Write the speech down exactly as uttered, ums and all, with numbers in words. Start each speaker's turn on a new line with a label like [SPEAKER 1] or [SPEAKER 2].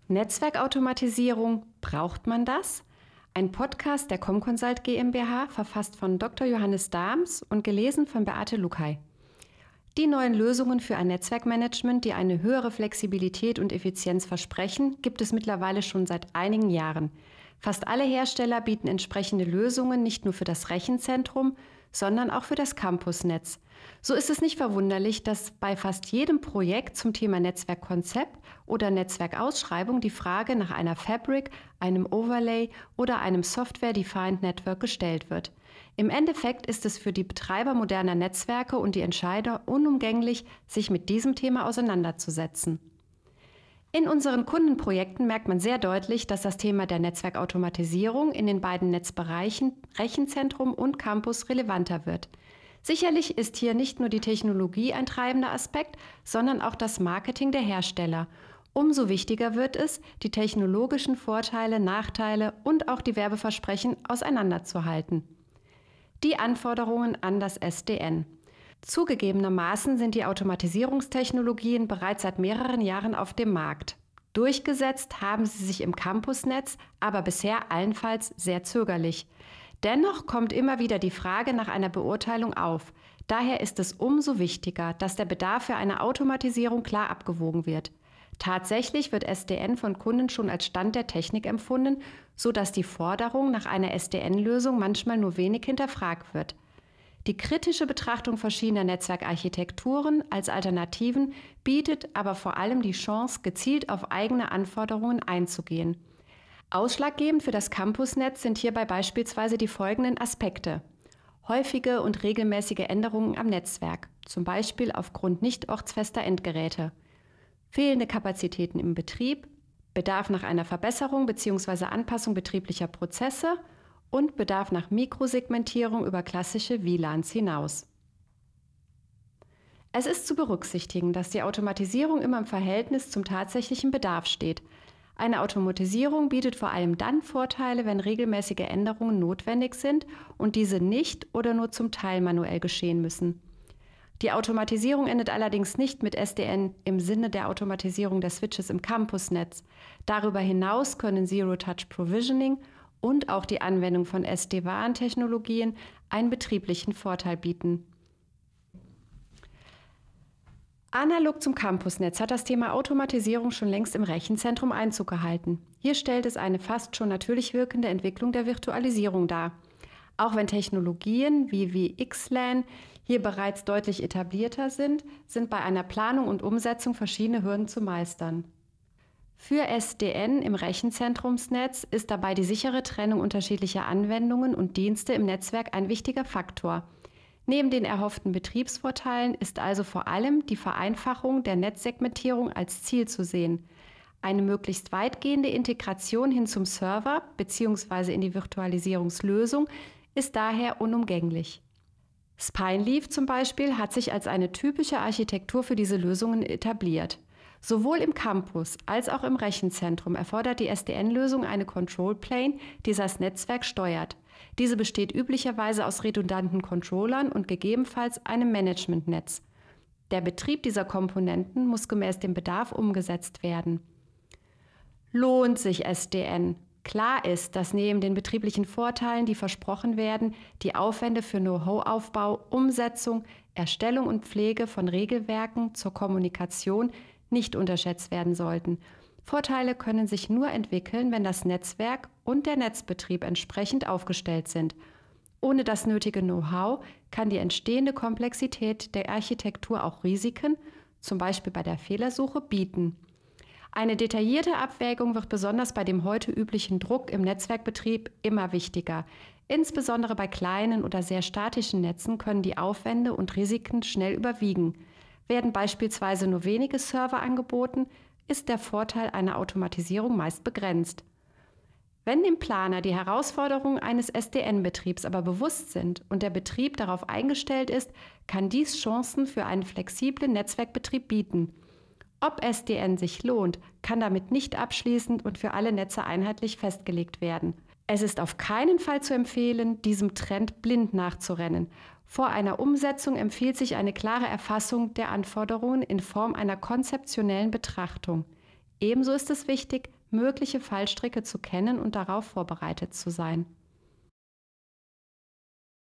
[SPEAKER 1] Netzwerkautomatisierung, braucht man das? Ein Podcast der Comconsult GmbH, verfasst von Doktor Johannes Dahms und gelesen von Beate Lukay. Die neuen Lösungen für ein Netzwerkmanagement, die eine höhere Flexibilität und Effizienz versprechen, gibt es mittlerweile schon seit einigen Jahren. Fast alle Hersteller bieten entsprechende Lösungen nicht nur für das Rechenzentrum, sondern auch für das Campusnetz. So ist es nicht verwunderlich, dass bei fast jedem Projekt zum Thema Netzwerkkonzept oder Netzwerkausschreibung die Frage nach einer Fabric, einem Overlay oder einem Software-Defined Network gestellt wird. Im Endeffekt ist es für die Betreiber moderner Netzwerke und die Entscheider unumgänglich, sich mit diesem Thema auseinanderzusetzen. In unseren Kundenprojekten merkt man sehr deutlich, dass das Thema der Netzwerkautomatisierung in den beiden Netzbereichen Rechenzentrum und Campus relevanter wird. Sicherlich ist hier nicht nur die Technologie ein treibender Aspekt, sondern auch das Marketing der Hersteller. Umso wichtiger wird es, die technologischen Vorteile, Nachteile und auch die Werbeversprechen auseinanderzuhalten. Die Anforderungen an das S D N. Zugegebenermaßen sind die Automatisierungstechnologien bereits seit mehreren Jahren auf dem Markt. Durchgesetzt haben sie sich im Campusnetz, aber bisher allenfalls sehr zögerlich. Dennoch kommt immer wieder die Frage nach einer Beurteilung auf. Daher ist es umso wichtiger, dass der Bedarf für eine Automatisierung klar abgewogen wird. Tatsächlich wird S D N von Kunden schon als Stand der Technik empfunden, sodass die Forderung nach einer S D N-Lösung manchmal nur wenig hinterfragt wird. Die kritische Betrachtung verschiedener Netzwerkarchitekturen als Alternativen bietet aber vor allem die Chance, gezielt auf eigene Anforderungen einzugehen. Ausschlaggebend für das Campusnetz sind hierbei beispielsweise die folgenden Aspekte: häufige und regelmäßige Änderungen am Netzwerk, zum Beispiel aufgrund nicht ortsfester Endgeräte, fehlende Kapazitäten im Betrieb, Bedarf nach einer Verbesserung bzw. Anpassung betrieblicher Prozesse und Bedarf nach Mikrosegmentierung über klassische W LANs hinaus. Es ist zu berücksichtigen, dass die Automatisierung immer im Verhältnis zum tatsächlichen Bedarf steht. Eine Automatisierung bietet vor allem dann Vorteile, wenn regelmäßige Änderungen notwendig sind und diese nicht oder nur zum Teil manuell geschehen müssen. Die Automatisierung endet allerdings nicht mit S D N im Sinne der Automatisierung der Switches im Campusnetz. Darüber hinaus können Zero-Touch-Provisioning und auch die Anwendung von S D WAN-Technologien einen betrieblichen Vorteil bieten. Analog zum Campusnetz hat das Thema Automatisierung schon längst im Rechenzentrum Einzug gehalten. Hier stellt es eine fast schon natürlich wirkende Entwicklung der Virtualisierung dar. Auch wenn Technologien wie V X LAN hier bereits deutlich etablierter sind, sind bei einer Planung und Umsetzung verschiedene Hürden zu meistern. Für S D N im Rechenzentrumsnetz ist dabei die sichere Trennung unterschiedlicher Anwendungen und Dienste im Netzwerk ein wichtiger Faktor. Neben den erhofften Betriebsvorteilen ist also vor allem die Vereinfachung der Netzsegmentierung als Ziel zu sehen. Eine möglichst weitgehende Integration hin zum Server bzw. in die Virtualisierungslösung ist daher unumgänglich. Spineleaf zum Beispiel hat sich als eine typische Architektur für diese Lösungen etabliert. Sowohl im Campus als auch im Rechenzentrum erfordert die S D N-Lösung eine Control Plane, die das Netzwerk steuert. Diese besteht üblicherweise aus redundanten Controllern und gegebenenfalls einem Managementnetz. Der Betrieb dieser Komponenten muss gemäß dem Bedarf umgesetzt werden. Lohnt sich S D N? Klar ist, dass neben den betrieblichen Vorteilen, die versprochen werden, die Aufwände für Know-how-Aufbau, Umsetzung, Erstellung und Pflege von Regelwerken zur Kommunikation nicht unterschätzt werden sollten. Vorteile können sich nur entwickeln, wenn das Netzwerk und der Netzbetrieb entsprechend aufgestellt sind. Ohne das nötige Know-how kann die entstehende Komplexität der Architektur auch Risiken, zum Beispiel bei der Fehlersuche, bieten. Eine detaillierte Abwägung wird besonders bei dem heute üblichen Druck im Netzwerkbetrieb immer wichtiger. Insbesondere bei kleinen oder sehr statischen Netzen können die Aufwände und Risiken schnell überwiegen. Werden beispielsweise nur wenige Server angeboten, ist der Vorteil einer Automatisierung meist begrenzt. Wenn dem Planer die Herausforderungen eines S D N-Betriebs aber bewusst sind und der Betrieb darauf eingestellt ist, kann dies Chancen für einen flexiblen Netzwerkbetrieb bieten. Ob S D N sich lohnt, kann damit nicht abschließend und für alle Netze einheitlich festgelegt werden. Es ist auf keinen Fall zu empfehlen, diesem Trend blind nachzurennen. Vor einer Umsetzung empfiehlt sich eine klare Erfassung der Anforderungen in Form einer konzeptionellen Betrachtung. Ebenso ist es wichtig, mögliche Fallstricke zu kennen und darauf vorbereitet zu sein.